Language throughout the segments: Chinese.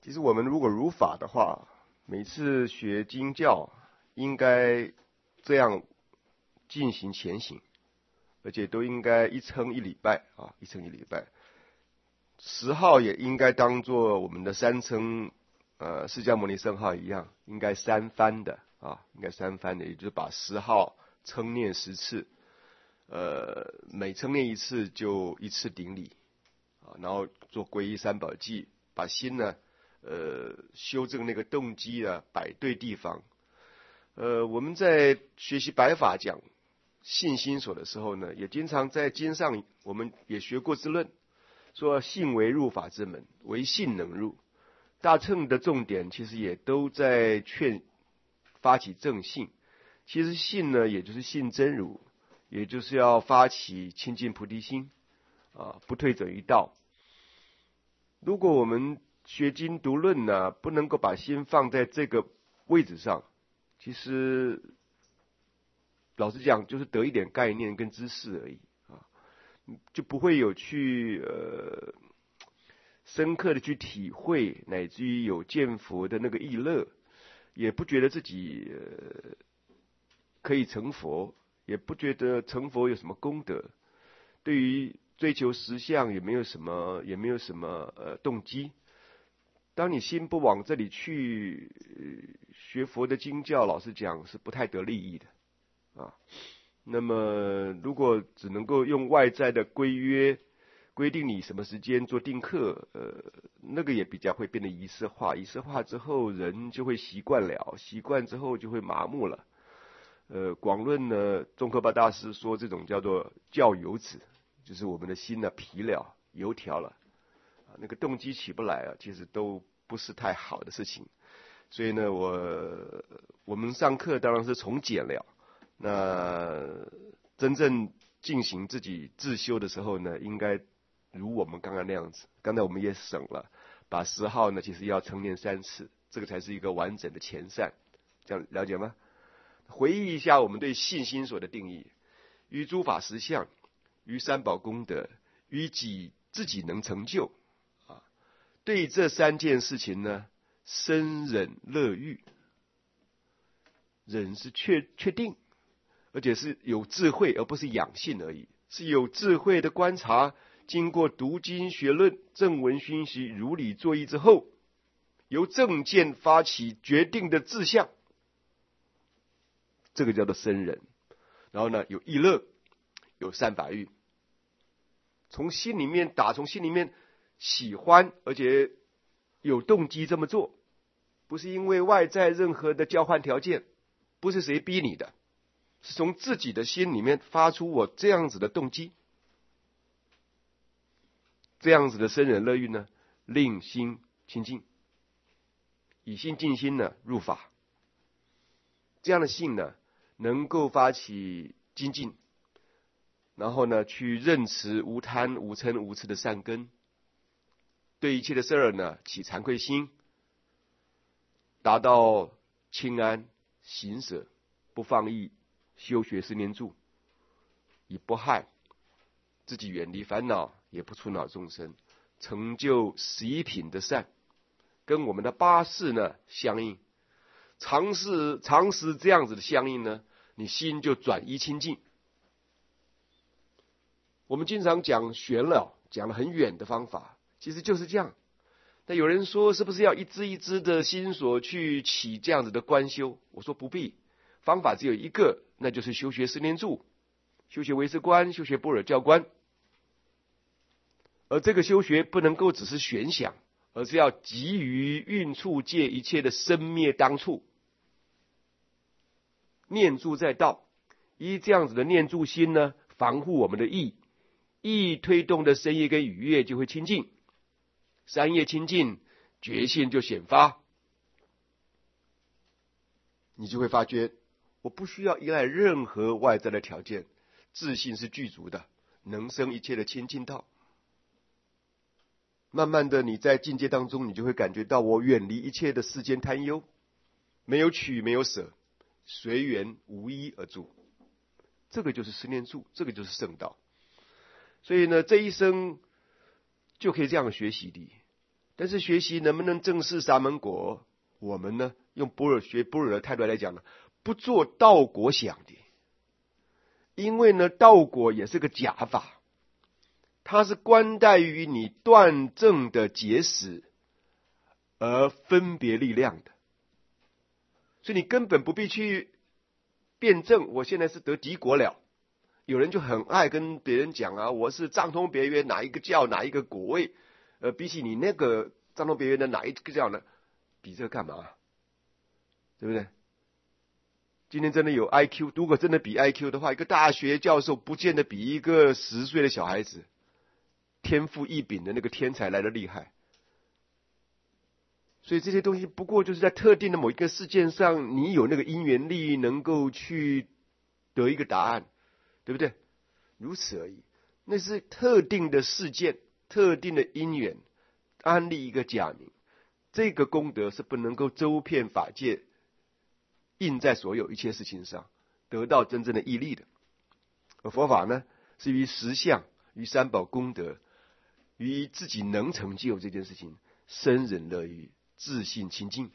其实我们如果如法的话，每次学经教应该这样进行前行，而且都应该一称一礼拜啊，一称一礼拜。10号也应该当作我们的三称释迦牟尼圣号一样，应该三番的啊，应该三番的，也就是把10号称念10次，每称念一次就一次顶礼啊，然后做皈依三宝记，把心呢修正那个动机啊摆对地方。我们在学习白法讲信心所的时候呢，也经常在经上我们也学过之论，说信为入法之门，唯信能入。大乘的重点其实也都在劝发起正信。其实信呢，也就是信真如，也就是要发起清净菩提心啊，不退转于道。如果我们学经读论呢，不能够把心放在这个位置上，其实老实讲，就是得一点概念跟知识而已啊，就不会有去深刻的去体会，乃至于有见佛的那个意乐，也不觉得自己可以成佛，也不觉得成佛有什么功德，对于追求实相也没有什么动机。当你心不往这里去学佛的经教，老实讲是不太得利益的啊。那么如果只能够用外在的规约规定你什么时间做定课，那个也比较会变得仪式化，仪式化之后人就会习惯了，习惯之后就会麻木了。广论呢，宗喀巴大师说这种叫做教油子，就是我们的心呢疲了油条了，那个动机起不来啊，其实都不是太好的事情。所以呢，我们上课当然是从简了，那真正进行自己自修的时候呢，应该如我们刚刚那样子。刚才我们也省了，把10号呢其实要称念3次，这个才是一个完整的前善，这样了解吗？回忆一下我们对信心所的定义：于诸法实相，于三宝功德，于自己能成就啊。对这3件事情呢，生忍乐欲。忍是确定，而且是有智慧，而不是养性而已，是有智慧的观察，经过读经学论、正文熏习、如理作意之后，由正见发起决定的志向，这个叫做生忍。然后呢，有意乐，有善法欲，从心里面喜欢，而且有动机这么做，不是因为外在任何的交换条件，不是谁逼你的，是从自己的心里面发出我这样子的动机。这样子的生忍乐欲呢，令心清净，以心静心呢入法。这样的性呢，能够发起精进，然后呢去认持无贪无嗔无痴的善根，对一切的事儿呢起惭愧心，达到清安行舍不放逸，修学10年住，以不害自己，远离烦恼，也不触恼众生，成就11品的善，跟我们的8事呢相应。常时这样子的相应呢，你心就转依清净。我们经常讲玄了，讲了很远的方法，其实就是这样。那有人说是不是要一支一支的心所去起这样子的观修？我说不必，方法只有一个，那就是修学10年住，修学唯识观，修学般若教观。而这个修学不能够只是玄想，而是要急于运处界一切的生灭当处，念住在道，依这样子的念住心呢，防护我们的意推动的身业跟语业就会清净，三业清净，觉性就显发，你就会发觉我不需要依赖任何外在的条件，自信是具足的，能生一切的清净道。慢慢的你在境界当中，你就会感觉到我远离一切的世间贪忧，没有取没有舍，随缘无依而住，这个就是10念住，这个就是圣道。所以呢，这一生就可以这样学习的。 但是学习能不能正视沙门果，我们呢用学般若的态度来讲呢，不做道果想的，因为呢道果也是个假法，它是观待于你断证的结使而分别力量的，所以你根本不必去辩证我现在是得敌果了。有人就很爱跟别人讲啊，我是藏通别圆哪一个教哪一个果位，比起你那个藏通别圆的哪一个教呢？比这个干嘛？对不对？今天真的有 IQ， 如果真的比 IQ 的话，一个大学教授不见得比一个10岁的小孩子天赋异禀的那个天才来得厉害。所以这些东西不过就是在特定的某一个事件上，你有那个因缘力能够去得一个答案，对不对？如此而已。那是特定的事件，特定的因缘，安立一个假名，这个功德是不能够周遍法界，印在所有一切事情上，得到真正的义利的。而佛法呢，是于实相，于三宝功德，于自己能成就这件事情，生忍乐于自信清净，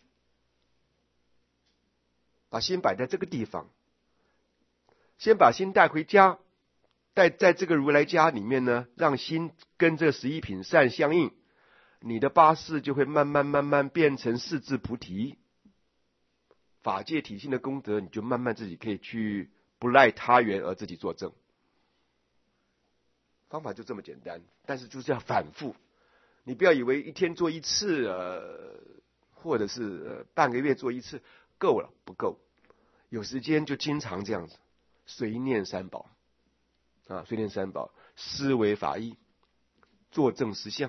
把心摆在这个地方，先把心带回家，在这个如来家里面呢，让心跟这11品善相应，你的八识就会慢慢变成四智菩提，法界体性的功德，你就慢慢自己可以去不赖他缘而自己作证。方法就这么简单，但是就是要反复。你不要以为一天做一次，或者是半个月做一次够了，不够。有时间就经常这样子，随念三宝啊，随念三宝，思维法义，作证实相，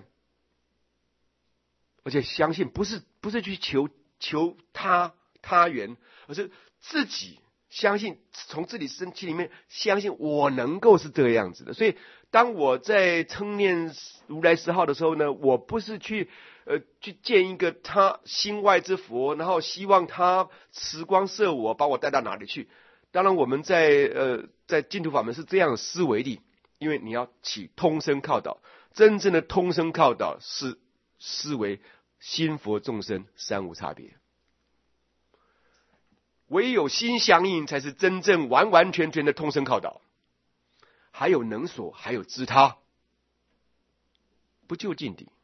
而且相信不是去求他缘，而是自己相信，从自己身体里面相信我能够是这个样子的。所以当我在称念如来10号的时候呢，我不是去见一个他心外之佛，然后希望他慈光摄我，把我带到哪里去。当然我们在净土法门是这样的思维的，因为你要起通身靠导，真正的通身靠导是思维心佛众生三无差别，唯有心相应才是真正完完全全的通身靠导。还有能所，还有知他，不就近的。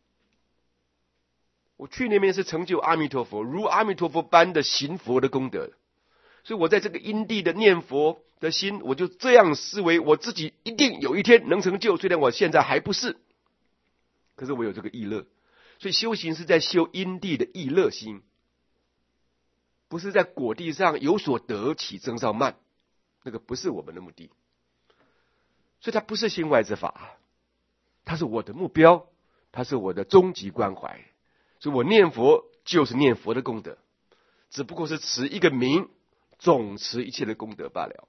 我去那边是成就阿弥陀佛，如阿弥陀佛般的行佛的功德，所以我在这个因地的念佛的心，我就这样思维，我自己一定有一天能成就，虽然我现在还不是，可是我有这个意乐。所以修行是在修因地的意乐心，不是在果地上有所得起增上慢，那个不是我们的目的。所以它不是心外之法，它是我的目标，它是我的终极关怀。所以我念佛就是念佛的功德，只不过是持一个名，总持一切的功德罢了。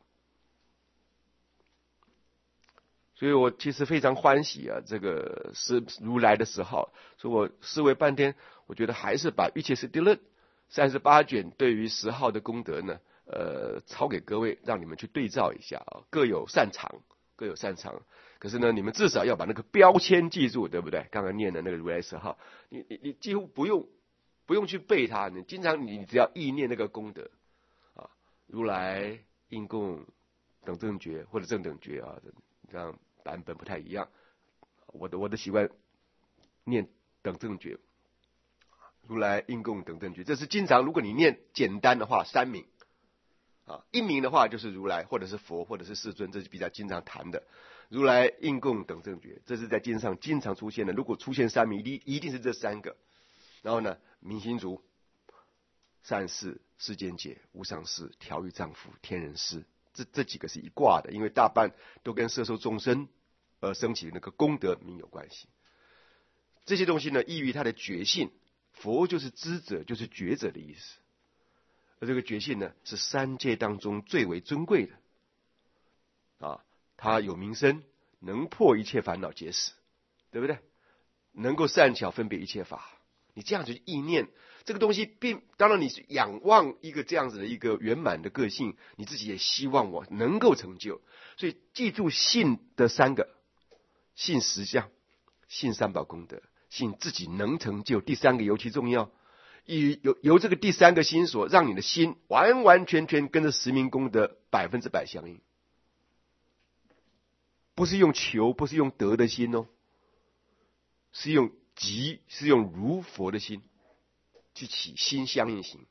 所以我其实非常欢喜啊，这个是如来的10号，所以我思维半天，我觉得还是把《瑜伽师地论》38卷对于10号的功德呢，抄给各位，让你们去对照一下啊，各有擅长。可是呢，你们至少要把那个标签记住，对不对？刚刚念的那个如来10号，你几乎不用去背它，你经常你只要意念那个功德啊，如来应供等正觉或者正等觉啊，这样版本不太一样。我的习惯念等正觉，如来应供等正觉，这是经常。如果你念简单的话，3名。一名的话就是如来，或者是佛，或者是世尊，这是比较经常谈的。如来应供等正觉，这是在经上经常出现的。如果出现3名，一定是这3个。然后呢，明心足、善事、世间解、无上士、调御丈夫、天人师，这几个是一挂的，因为大半都跟摄受众生而升起那个功德名有关系。这些东西呢，依于他的觉性，佛就是知者，就是觉者的意思。而这个觉性呢，是3界当中最为尊贵的他有名声，能破一切烦恼结使，对不对？能够善巧分别一切法。你这样子意念这个东西，当然你是仰望一个这样子的一个圆满的个性，你自己也希望我能够成就。所以记住信的3个：信实相、信三宝功德、 信自己能成就。第三个尤其重要，由这个第三个心所，让你的心完完全全跟着十名功德100%相应。不是用求，不是用得的心哦，是用即，是用如佛的心去起心相应行。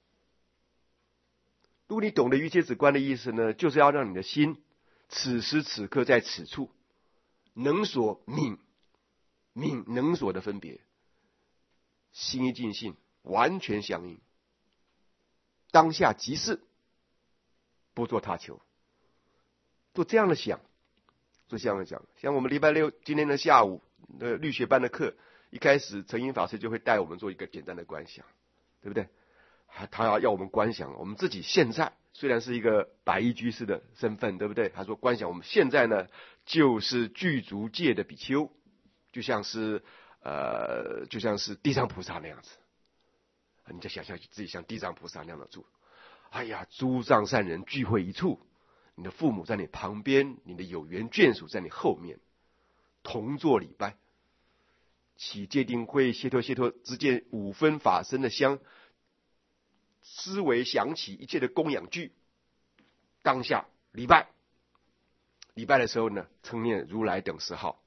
如果你懂得瑜伽止观的意思呢，就是要让你的心此时此刻在此处能所泯能所的分别，心一尽性完全相应，当下即是，不做他求，做这样的想，做这样的讲。像我们礼拜六今天的下午律学班的课，一开始澄英法师就会带我们做一个简单的观想，对不对？他要我们观想我们自己现在虽然是一个白衣居士的身份，对不对？他说观想我们现在呢就是具足戒的比丘，就像是地藏菩萨那样子。你就想象自己像地藏菩萨那样的住，哎呀，诸藏善人聚会一处，你的父母在你旁边，你的有缘眷属在你后面，同坐礼拜，起戒定慧谢脱之间5分法身的香，思维想起一切的供养具，当下礼拜的时候呢，称念如来等10号，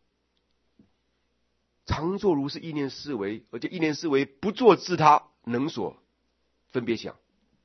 常作如是意念思维，而且意念思维不做自他能所分别想，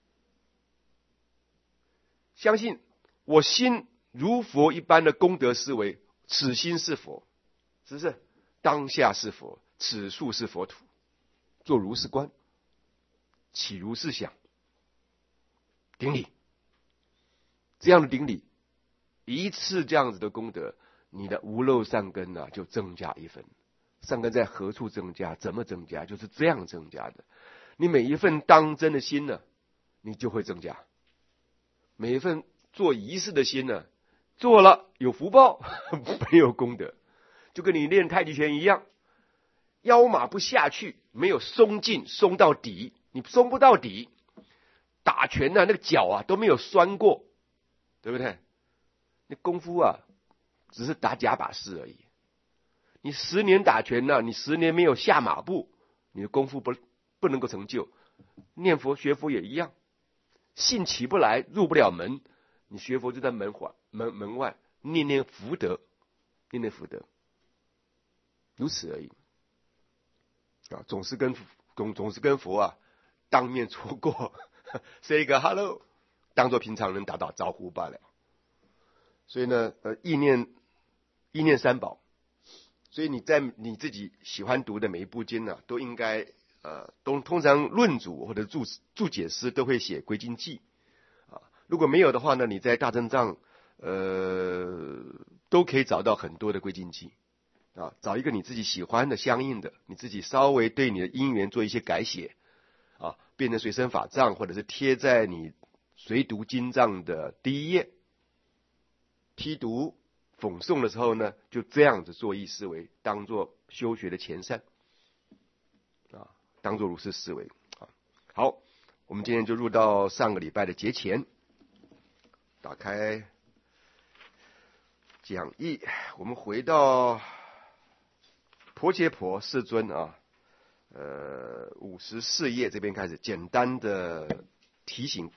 相信我心如佛一般的功德思维，此心是佛，是不是？当下是佛，此处是佛土，做如是观，起如是想，顶礼。这样的顶礼，一次这样子的功德，你的无漏善根呢就增加1分。善根在何处增加？怎么增加？就是这样增加的。你每一份当真的心呢，你就会增加。每一份做仪式的心呢，做了有福报，没有功德。就跟你练太极拳一样，腰马不下去，没有松劲，松到底，你松不到底，打拳呢，那个脚啊都没有酸过，对不对？那功夫啊，只是打假把式而已。你10年打拳呢，你10年没有下马步，你的功夫不能够成就。念佛学佛也一样，信起不来，入不了门，你学佛就在门外念念福德，念念福德，如此而已。总是跟佛啊当面说过say 一个 hello， 当作平常人打招呼罢了。所以呢，意念三宝。所以你在你自己喜欢读的每一部经呢，都应该通常论主或者注解师都会写归经记啊。如果没有的话呢，你在大正藏都可以找到很多的归经记啊。找一个你自己喜欢的相应的，你自己稍微对你的因缘做一些改写啊，变成随身法藏，或者是贴在你随读经藏的第一页，批读讽诵的时候呢，就这样子做意思维，当做修学的前善啊，当做如是思维啊。好，我们今天就入到上个礼拜的节前，打开讲义，我们回到婆伽婆世尊啊，54页这边开始简单的提醒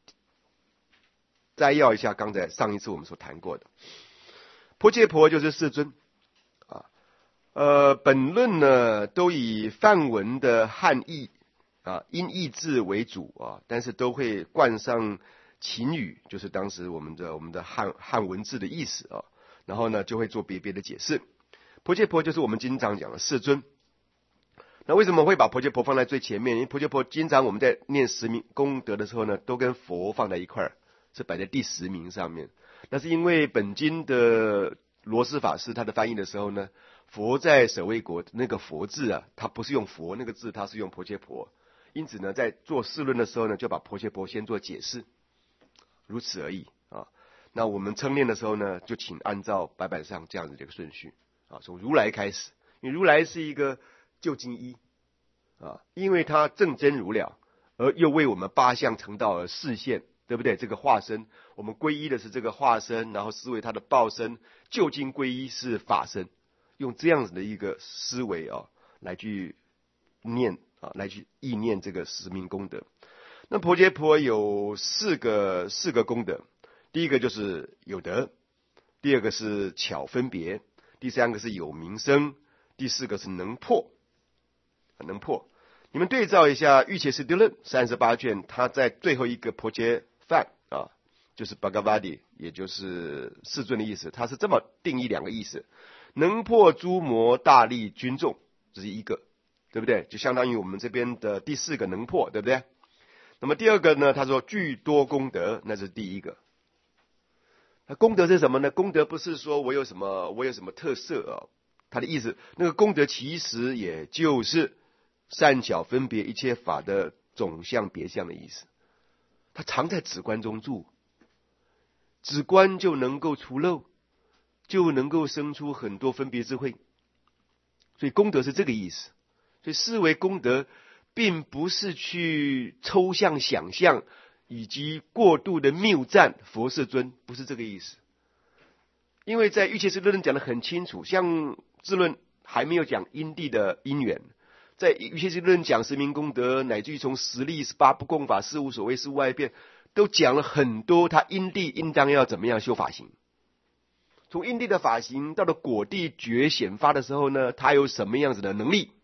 摘要一下刚才上一次我们所谈过的。婆伽婆就是世尊啊，本论呢都以梵文的汉译啊，音译字为主啊，但是都会冠上秦语，就是当时我们的汉文字的意思啊，然后呢就会做别的解释。婆伽婆就是我们经常讲的世尊。那为什么会把婆伽婆放在最前面？因为婆伽婆经常我们在念10名功德的时候呢，都跟佛放在一块儿，是摆在第10名上面。那是因为本经的罗斯法师他的翻译的时候呢，佛在舍卫国那个佛字啊，他不是用佛那个字，他是用婆伽婆，因此呢，在做释论的时候呢，就把婆伽婆先做解释，如此而已啊。那我们称念的时候呢，就请按照白板上这样子的一个顺序啊，从如来开始，因为如来是一个究竟一啊，因为他正真如了，而又为我们8相成道而示现。对不对？这个化身，我们皈依的是这个化身，然后思维他的报身，究竟皈依是法身，用这样子的一个思维啊， 来去念来去意念这个十名功德。那婆伽婆有四个功德，第一个就是有德，第二个是巧分别，第三个是有名声，第四个是能破。你们对照一下《瑜伽师地论》38卷，它在最后一个婆伽梵就是 Bhagavati， 也就是世尊的意思，它是这么定义两个意思：能破诸魔，大利军众，这是一个，对不对？就相当于我们这边的第四个能破，对不对？那么第二个呢，他说具多功德，那是第一个。那功德是什么呢？功德不是说我有什么特色他的意思，那个功德其实也就是善巧分别一切法的总相别相的意思。它常在止观中住，止观就能够除漏，就能够生出很多分别智慧。所以功德是这个意思。所以思维功德并不是去抽象想象以及过度的谬赞佛世尊，不是这个意思。因为在《瑜伽师地论》讲得很清楚，像智论还没有讲因地的因缘，在《瑜伽师地论》讲十名功德，乃至于从十力、18不共法、事无所谓、事无外变，都讲了很多他因地应当要怎么样修法行。从因地的法行到了果地觉显发的时候呢，他有什么样子的能力？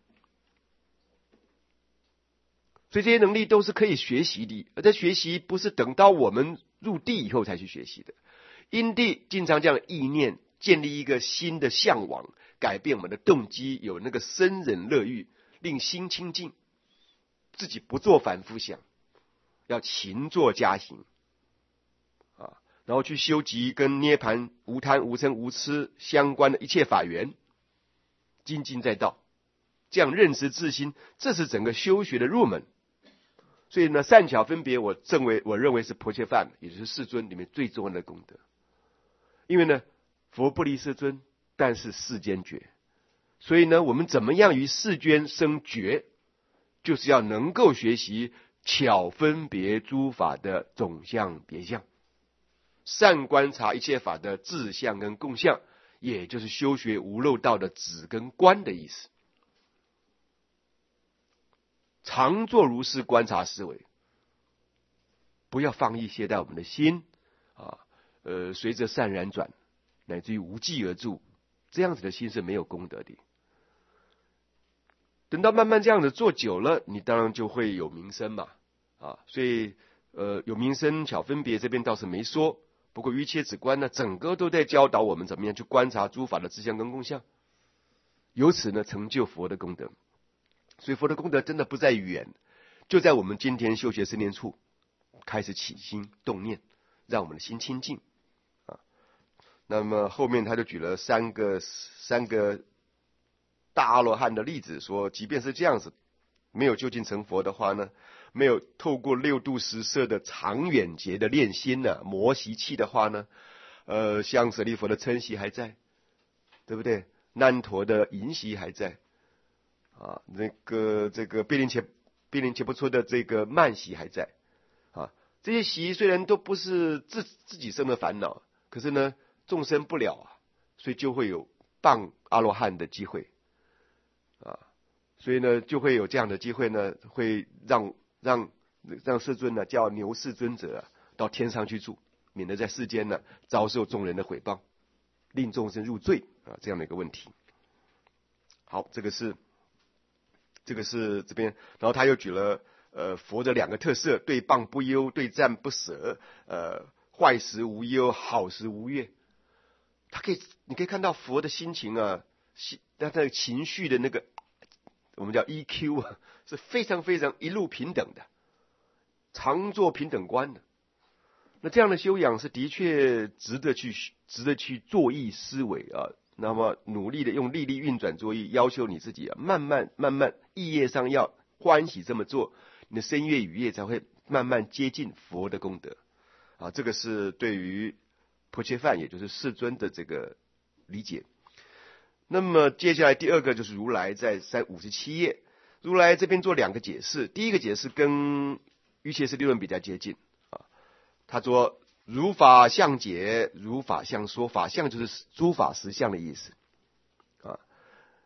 所以这些能力都是可以学习的，而这学习不是等到我们入地以后才去学习的。因地经常这样的意念，建立一个新的向往，改变我们的动机，有那个生忍乐欲，令心清净，自己不做反复想，要勤做加行然后去修集跟涅盘无贪无嗔无痴相关的一切法缘，精进在道，这样认识自心，这是整个修学的入门。所以呢，善巧分别我认为是婆伽梵，也就是世尊里面最重要的功德。因为呢，佛不离世尊，但是世间觉，所以呢，我们怎么样于世间生觉，就是要能够学习巧分别诸法的总相别相，善观察一切法的自相跟共相，也就是修学无漏道的止跟观的意思。常做如是观察思维，不要放逸懈怠我们的心随着善然转，乃至于无记而住，这样子的心是没有功德的。等到慢慢这样子做久了，你当然就会有名声嘛所以有名声巧分别这边倒是没说，不过瑜伽止观呢，整个都在教导我们怎么样去观察诸法的自相跟共相，由此呢成就佛的功德。所以佛的功德真的不在远，就在我们今天修学十念处开始起心动念，让我们的心清净那么后面他就举了三个大阿罗汉的例子，说即便是这样子，没有究竟成佛的话呢，没有透过六度十摄的长远劫的练心磨习气的话呢，像舍利弗的嗔习还在，对不对？难陀的淫习还在这个毗陵伽波错的这个慢习还在这些习虽然都不是自己生的烦恼，可是呢众生不了所以就会有谤阿罗汉的机会所以呢就会有这样的机会呢，会让世尊呢叫牛世尊者到天上去住，免得在世间呢遭受众人的毁谤，令众生入罪这样的一个问题。好，这个是这边，然后他又举了佛的两个特色：对谤不忧，对赞不舍，坏时无忧，好时无怨。你可以看到佛的心情他的情绪的那个我们叫 EQ 是非常非常一路平等的，常做平等观的。那这样的修养是的确值得去作意思维那么努力的用力运转作意，要求你自己慢慢意业上要欢喜这么做，你的身业语业才会慢慢接近佛的功德这个是对于婆伽梵也就是世尊的这个理解。那么接下来第二个就是如来在357页，如来这边做两个解释。第一个解释跟瑜伽师地论比较接近他说如法相解，如法相说，法相就是诸法实相的意思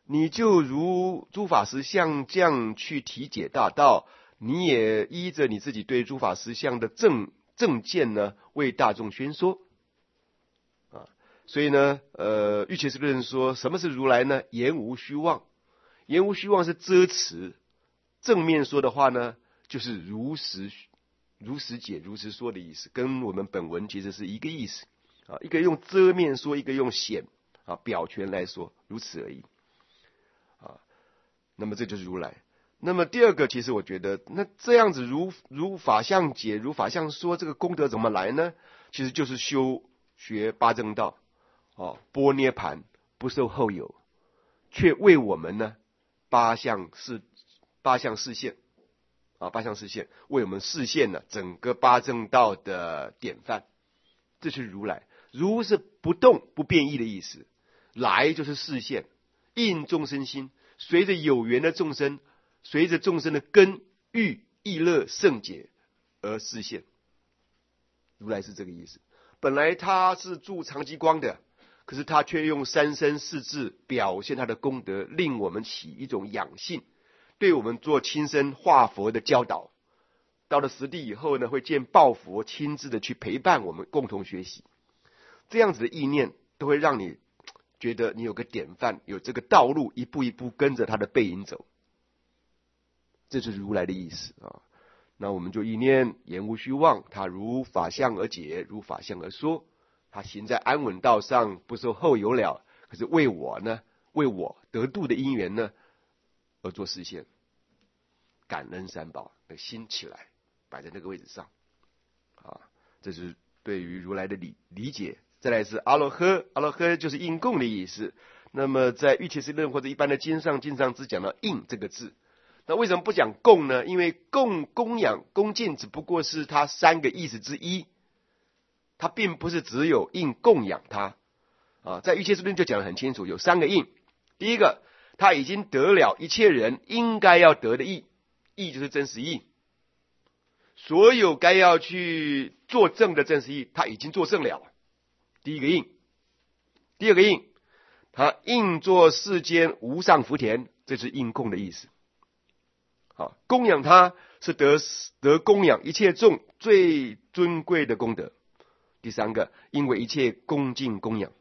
你就如诸法实相这样去体解大道，你也依着你自己对诸法实相的正见呢，为大众宣说。所以呢，玉切师论说，什么是如来呢？言无虚妄，言无虚妄是遮持，正面说的话呢，就是如实解、如实说的意思，跟我们本文其实是一个意思啊，一个用遮面说，一个用显表权来说，如此而已啊。那么这就是如来。那么第二个，其实我觉得，那这样子如法相解、如法相说，这个功德怎么来呢？其实就是学八正道。般涅盘，不受后有，却为我们呢八相示现为我们示现了整个八正道的典范。这是如来，如是不动不变异的意思，来就是示现，应众生心，随着有缘的众生，随着众生的根欲意乐圣解而示现。如来是这个意思。本来他是住常寂光的，可是他却用三身四智表现他的功德，令我们起一种养性，对我们做亲身化佛的教导。到了实地以后呢，会见报佛，亲自的去陪伴我们，共同学习。这样子的意念都会让你觉得你有个典范，有这个道路，一步一步跟着他的背影走。这就是如来的意思啊。那我们就意念言无虚妄，他如法相而解，如法相而说。他行在安稳道上，不受后有了，可是为我得度的因缘呢而做实现。感恩三宝的心起来，摆在那个位置上啊，这是对于如来的理解。再来是阿罗呵，阿罗呵就是应供的意思。那么在玉切师论或者一般的经上只讲到应这个字。那为什么不讲供呢？因为供养恭敬只不过是它三个意思之一，它并不是只有应供养它啊。在玉切师论就讲得很清楚，有三个应。第一个，他已经得了一切人应该要得的义，义就是真实义，所有该要去作证的真实义，他已经作证了。第一个应。第二个应，他应作世间无上福田，这是应供的意思。供养他是得供养一切众最尊贵的功德。第三个，因为一切恭敬供养。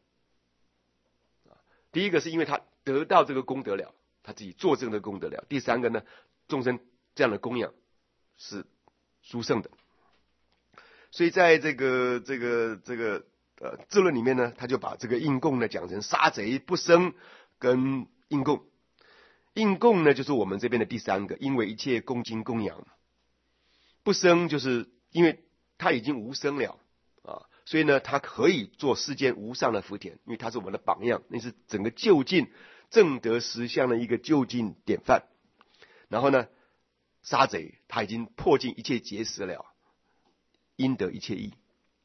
第一个是因为他得到这个功德了，他自己作证的功德了。第三个呢，众生这样的供养是殊胜的。所以在这个智论里面呢，他就把这个应供呢讲成杀贼不生跟应供。应供呢就是我们这边的第三个，因为一切恭敬供养。不生就是因为他已经无生了啊，所以呢他可以做世间无上的福田，因为他是我们的榜样，那是整个究竟正德实相的一个究竟典范。然后呢，杀贼他已经破尽一切结识了，应得一切义，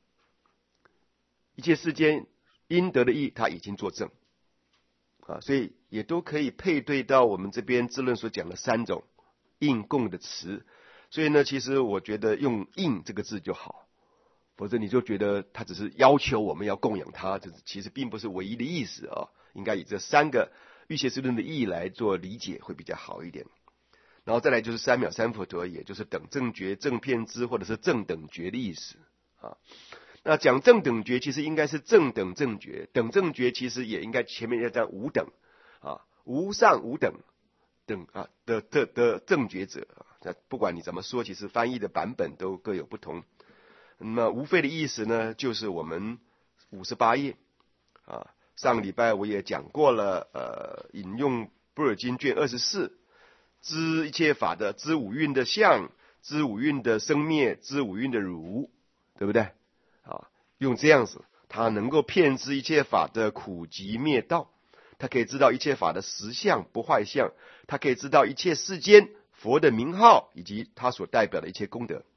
一切世间应得的义他已经作证啊，所以也都可以配对到我们这边智论所讲的三种应供的词。所以呢，其实我觉得用应这个字就好，否则你就觉得他只是要求我们要供养他，这其实并不是唯一的意思啊。应该以这三个玉切师论的意义来做理解会比较好一点。然后再来就是三藐三佛陀，也就是等正觉、正遍知或者是正等觉的意思啊。那讲正等觉其实应该是正等正觉，等正觉其实也应该前面要讲无等啊，无上无等等啊的正觉者啊。那不管你怎么说，其实翻译的版本都各有不同。那么无非的意思呢，就是我们58页啊，上个礼拜我也讲过了，引用般若经卷24，知一切法的，知五蕴的相，知五蕴的生灭，知五蕴的如，对不对？用这样子，他能够遍知一切法的苦集灭道，他可以知道一切法的实相不坏相，他可以知道一切世间佛的名号以及他所代表的一切功德，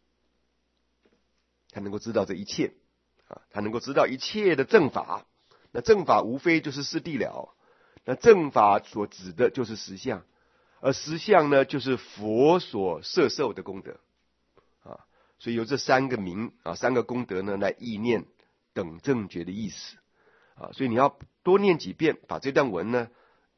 他能够知道这一切他能够知道一切的正法。那正法无非就是四谛了，那正法所指的就是实相，而实相呢就是佛所摄受的功德所以由这三个名三个功德呢来意念等正觉的意思所以你要多念几遍，把这段文呢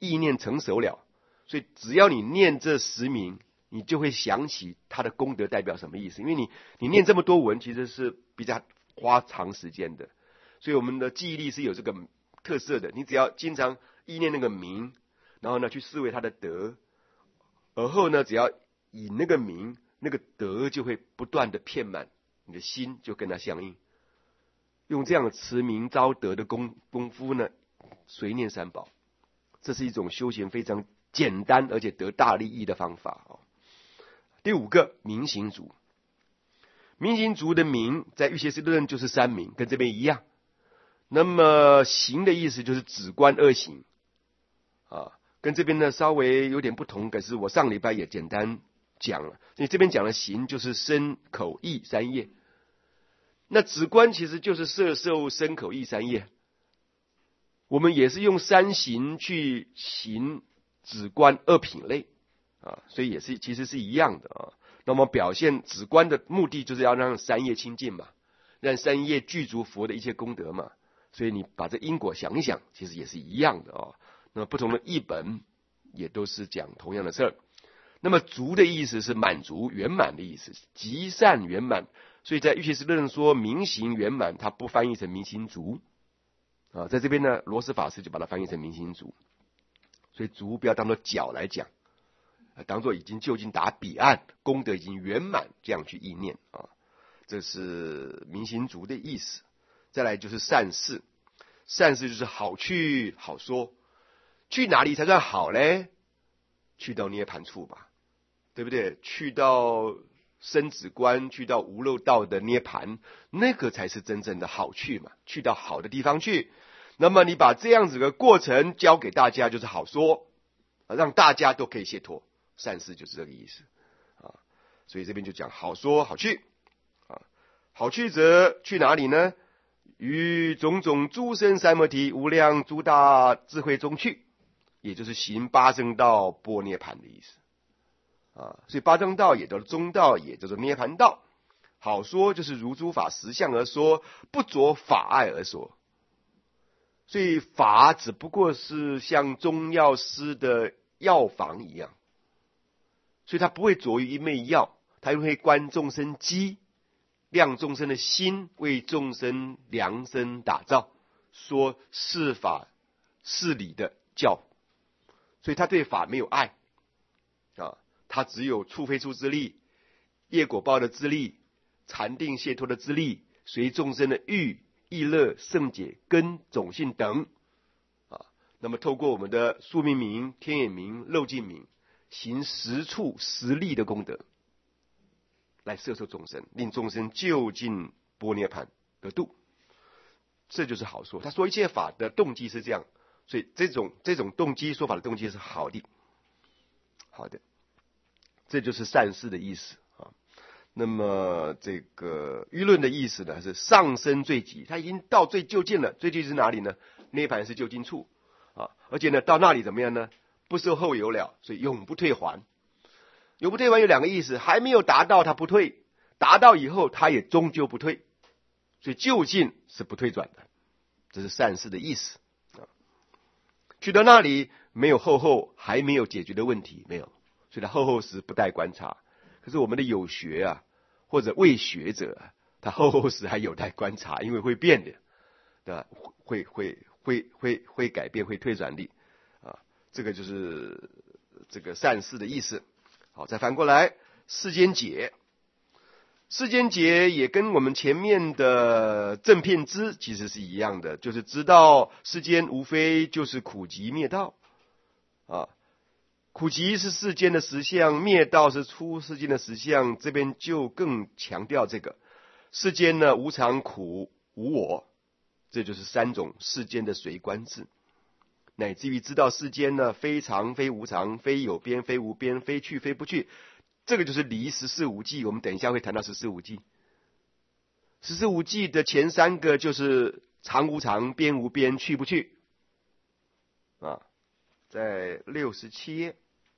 意念成熟了。所以只要你念这10名，你就会想起它的功德代表什么意思。因为你念这么多文，其实是比较花长时间的，所以我们的记忆力是有这个特色的。你只要经常意念那个名，然后呢去思维它的德，而后呢只要以那个名，那个德就会不断的遍满你的心，就跟它相应。用这样的持名招德的功夫呢，随念三宝，这是一种修行非常简单而且得大利益的方法。第5个，明行足。明行足的明在瑜伽师论就是3明，跟这边一样。那么行的意思就是止观2行跟这边呢稍微有点不同，可是我上礼拜也简单讲了。所以这边讲的行就是身口意3业，那止观其实就是摄受身口意3业。我们也是用3行去行止观2品类所以也是其实是一样的那么表现止观的目的就是要让3业清净嘛，让3业具足佛的一切功德嘛。所以你把这因果想一想，其实也是一样的那么不同的译本也都是讲同样的事儿。那么足的意思是满足圆满的意思，极善圆满。所以在瑜伽师论说明行圆满，它不翻译成明行足在这边呢罗什法师就把它翻译成明行足。所以足不要当作脚来讲，当作已经就近达彼岸，功德已经圆满，这样去意念这是明行足的意思。再来就是善事，善事就是好去好说。去哪里才算好嘞？去到涅盘处吧，对不对？去到生止观，去到无漏道的涅盘，那个才是真正的好去嘛，去到好的地方去。那么你把这样子的过程教给大家，就是好说让大家都可以解脱。善事就是这个意思所以这边就讲好说好去好去则去哪里呢？于种种诸生三摩提无量诸大智慧中去，也就是行八正道般涅盘的意思所以八正道也叫做中道，也叫做涅盘道。好说就是如诸法实相而说，不着法爱而说。所以法只不过是像中药师的药房一样，所以它不会着于一味药，它会观众生机，亮众生的心，为众生量身打造，说是法是理的教。所以他对法没有爱他只有触非触之力，业果报的之力，禅定解脱的之力，随众生的欲意乐圣解根种性等那么透过我们的宿命明、天眼明、漏尽明，行实处实力的功德，来摄受众生，令众生就近般涅盘得度。这就是好说。他说一切法的动机是这样，所以这种动机，说法的动机是好的。好的，这就是善事的意思那么这个舆论的意思呢，是上升最极，他已经到最就近了。最就近是哪里呢？涅盘是就近处而且呢到那里怎么样呢？不受后有了，所以永不退还。永不退还有2个意思，还没有达到他不退，达到以后他也终究不退，所以就近是不退转的，这是善事的意思去到那里没有后还没有解决的问题，没有，所以他后时不待观察。可是我们的有学或者未学者他后时还有待观察，因为会变的，对吧？会改变，会退转力这个就是这个善事的意思。好，再反过来世间解，世间解也跟我们前面的正遍知其实是一样的，就是知道世间无非就是苦集灭道苦集是世间的实相，灭道是出世间的实相。这边就更强调这个世间呢无常苦无我，这就是3种世间的随观智，乃至于知道世间呢非常非无常，非有边非无边，非去非不去，这个就是离14无记。我们等一下会谈到14无记。14无记的前3个就是常无常，边无边，去不去在67页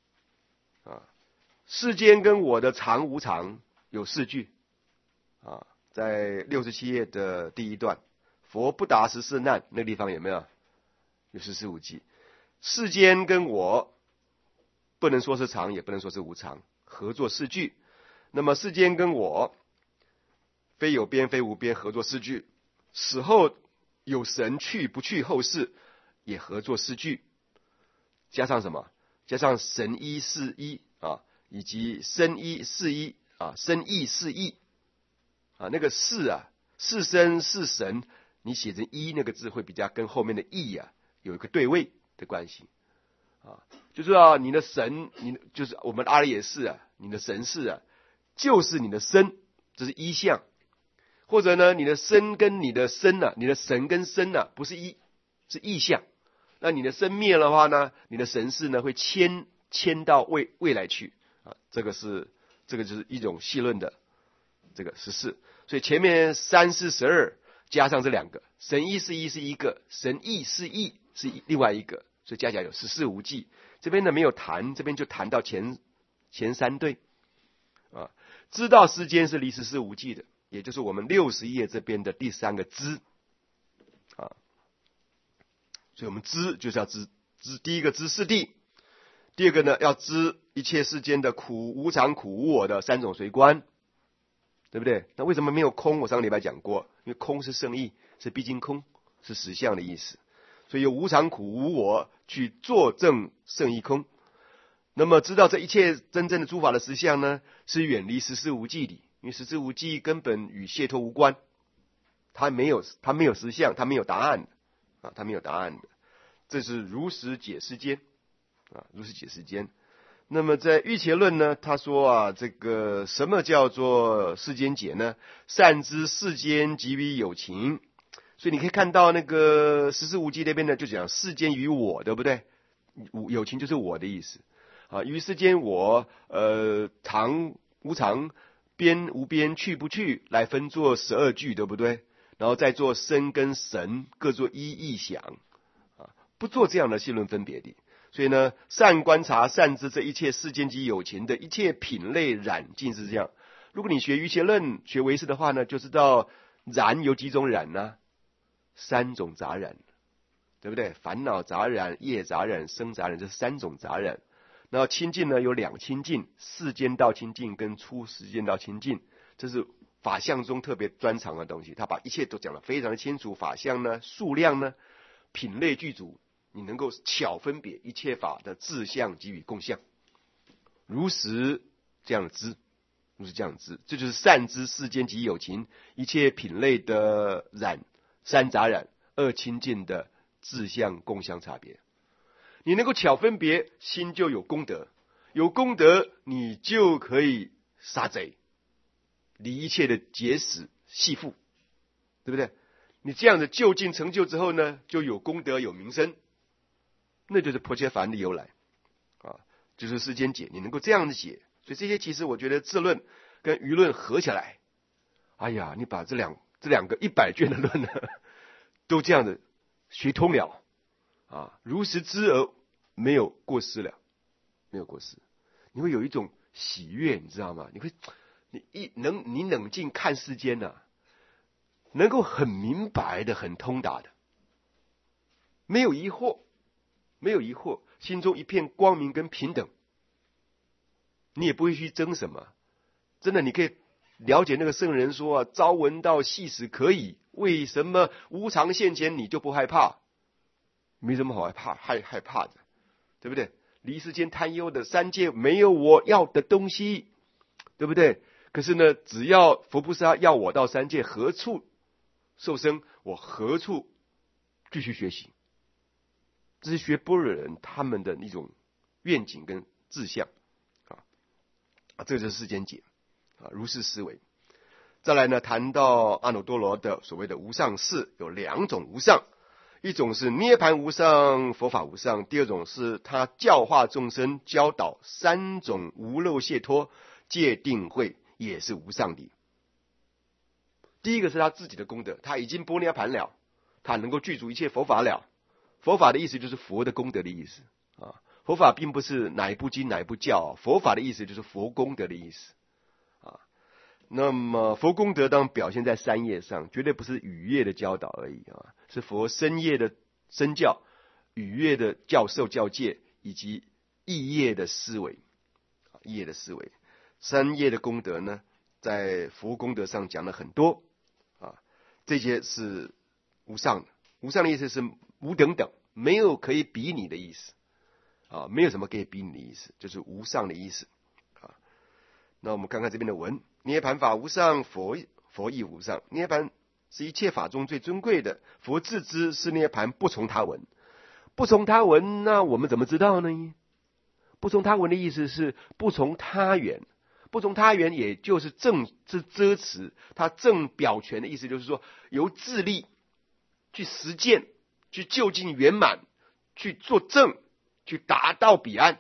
世间跟我的常无常有4句在67页的第1段，佛不达14难，那个地方有没有？有14无记。 世间跟我不能说是常，也不能说是无常，合作四句。那么世间跟我非有边非无边，合作四句。死后有神去不去后世，也合作四句。加上什么？加上神一是一啊，以及生一是一啊，生意是一啊，那个是啊，是生是神，你写成一那个字会比较跟后面的义啊有一个对位的关系啊，就是啊，你的神，你就是我们阿里也是啊，你的神是啊，就是你的身，这是一项，或者呢，你的身跟你的身啊，你的神跟身啊，不是一，是异象。那你的身灭了的话呢，你的神识呢会迁到未来去啊，这个就是一种细论的这个14。所以前面3、4、12加上这两个，神一是一是一个，神意是意是另外一个，所以加起来有14无记。这边呢没有谈，这边就谈到前3对啊，知道世间是离14无记的，也就是我们60页这边的第3个知啊。所以我们知就是要知第一个知四谛，第二个呢要知一切世间的苦无常、苦无我的3种随观，对不对？那为什么没有空？我上个礼拜讲过，因为空是圣意，是毕竟空，是实相的意思，所以有无常、苦无我去作证圣意空。那么知道这一切真正的诸法的实相呢，是远离14无记的，因为14无记根本与解脱无关，它没有实相，它没有答案啊，它没有答案的，这是如实解世间啊，如实解世间。那么在欲切论呢，他说啊，这个什么叫做世间解呢？善知世间即于有情，所以你可以看到那个14无记那边呢，就讲世间与我，对不对？有情就是我的意思啊，于世间我常无常，边无边，去不去，来分作12句，对不对？然后再做身跟神各做一意想啊，不做这样的细论分别的。所以呢，善观察善知这一切世间及有情的一切品类染尽是这样。如果你学瑜伽论学唯识的话呢，就知道染有几种染呢？3种杂染，对不对？烦恼杂染、业杂染、生杂染，这是3种杂染。然后清净呢有2清净，世间道清净跟出世间道清净，这是法相中特别专长的东西，他把一切都讲得非常的清楚。法相呢，数量呢，品类具足，你能够巧分别一切法的自相及与共相，如实这样知，如实这样知，这就是善知世间及有情一切品类的染，3杂染，2清净的自相共相差别。你能够巧分别，心就有功德，有功德你就可以杀贼，离一切的结死系缚，对不对？你这样的就近成就之后呢，就有功德有名声，那就是婆伽梵的由来啊，就是世间解，你能够这样的解。所以这些其实我觉得智论跟舆论合起来，哎呀，你把这两个100卷的论呢，都这样的学通了啊，如实知而没有过失了，没有过失，你会有一种喜悦，你知道吗？你冷静看世间呢，能够很明白的、很通达的，没有疑惑，心中一片光明跟平等，你也不会去争什么。真的，你可以了解那个圣人说啊，朝闻道，夕死可以。为什么无常现前你就不害怕？没什么好害怕的，对不对？离世间贪忧的3界没有我要的东西，对不对？可是呢，只要佛菩萨要我到3界，何处受生，我何处继续学习。这是学般若人他们的一种愿景跟志向啊，这就是世间解啊，如是思维。再来呢，谈到阿耨多罗的所谓的无上士，有2种无上，一种是涅盘无上、佛法无上，第二种是他教化众生、教导3种无漏解脱戒定慧，也是无上的。第一个是他自己的功德，他已经般涅盘了，他能够具足一切佛法了。佛法的意思就是佛的功德的意思啊，佛法并不是哪一部经哪一部教，佛法的意思就是佛功德的意思啊。那么佛功德当然表现在3业上，绝对不是语业的教导而已啊，是佛深业的身教， 愉悦的教授教诫，以及异业的思维。异业的思维，三业的功德呢，在佛功德上讲了很多啊，这些是无上的。无上的意思是无等等，没有可以比拟的意思啊，没有什么可以比拟的意思，就是无上的意思啊。那我们看看这边的文：涅盘法无上，佛亦无上。涅盘是一切法中最尊贵的，佛自知是涅盘，不从他闻。不从他闻，那我们怎么知道呢？不从他闻的意思是不从他缘，不从他缘也就是正之遮持，它正表全的意思就是说，由自力去实践，去就近圆满，去做正，去达到彼岸，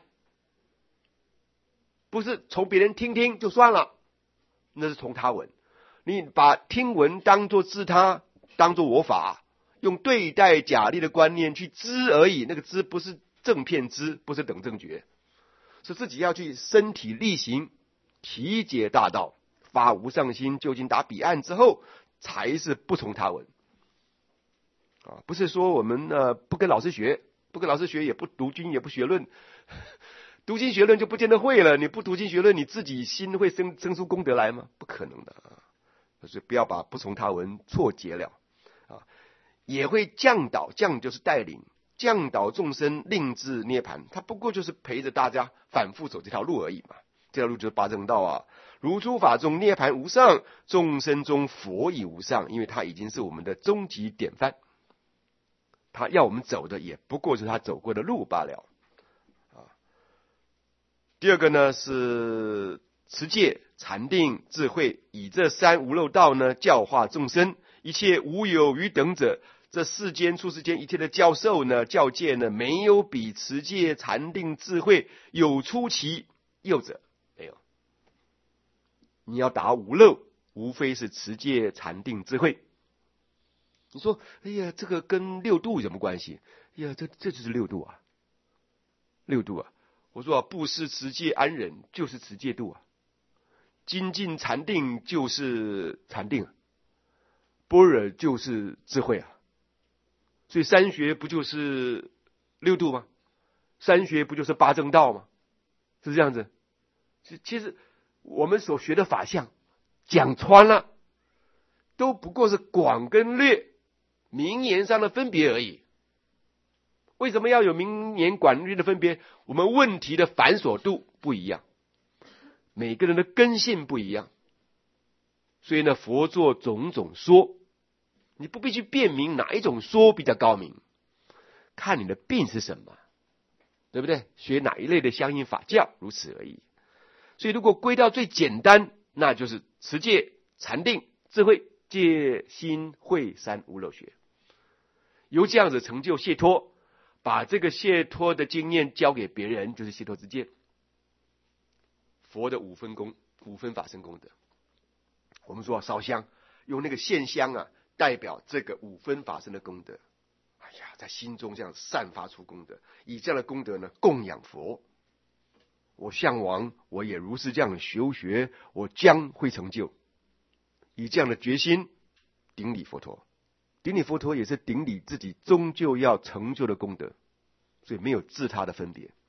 不是从别人听听就算了，那是从他闻。你把听闻当作自他，当作我法，用对待假立的观念去知而已，那个知不是正片知，不是等正觉，是自己要去身体力行，体解大道，发无上心，就近达彼岸之后，才是不从他闻啊！不是说我们不跟老师学，不跟老师学，也不读经，也不学论，读经学论就不见得会了。你不读经学论，你自己心会生出功德来吗？不可能的啊！所以不要把不从他闻错结了啊！也会降导，降就是带领。降导众生，令至涅盘，他不过就是陪着大家反复走这条路而已嘛。这条路就是八正道啊。如诸法中涅盘无上，众生中佛已无上，因为他已经是我们的终极典范。他要我们走的也不过是他走过的路罢了啊。第二个呢是持戒、禅定、智慧，以这三无漏道呢教化众生，一切无有余等者。这世间出世间一切的教授呢、教戒呢，没有比持戒、禅定、智慧有出其右者，没有。你要达无漏，无非是持戒、禅定、智慧。你说，哎呀，这个跟六度有什么关系？哎呀，这就是六度啊，六度啊！我说啊，布施、持戒、安忍就是持戒度啊，精进禅定就是禅定啊，般若就是智慧啊。所以三学不就是六度吗？三学不就是八正道吗？是这样子。其实我们所学的法相讲穿了，都不过是广跟略名言上的分别而已。为什么要有名言广略的分别？我们问题的繁琐度不一样，每个人的根性不一样，所以呢，佛做种种说。你不必去辨明哪一种说比较高明，看你的病是什么，对不对？学哪一类的相应法教，如此而已。所以如果归到最简单，那就是持戒、禅定、智慧、戒心慧三无漏学，由这样子成就解脱，把这个解脱的经验交给别人，就是解脱之见。佛的五分法身功德，我们说烧香，用那个线香啊，代表这个五分法身的功德。哎呀，在心中这样散发出功德，以这样的功德呢供养佛。我向往，我也如是这样的修学，我将会成就。以这样的决心顶礼佛陀，顶礼佛陀也是顶礼自己终究要成就的功德，所以没有自他的分别。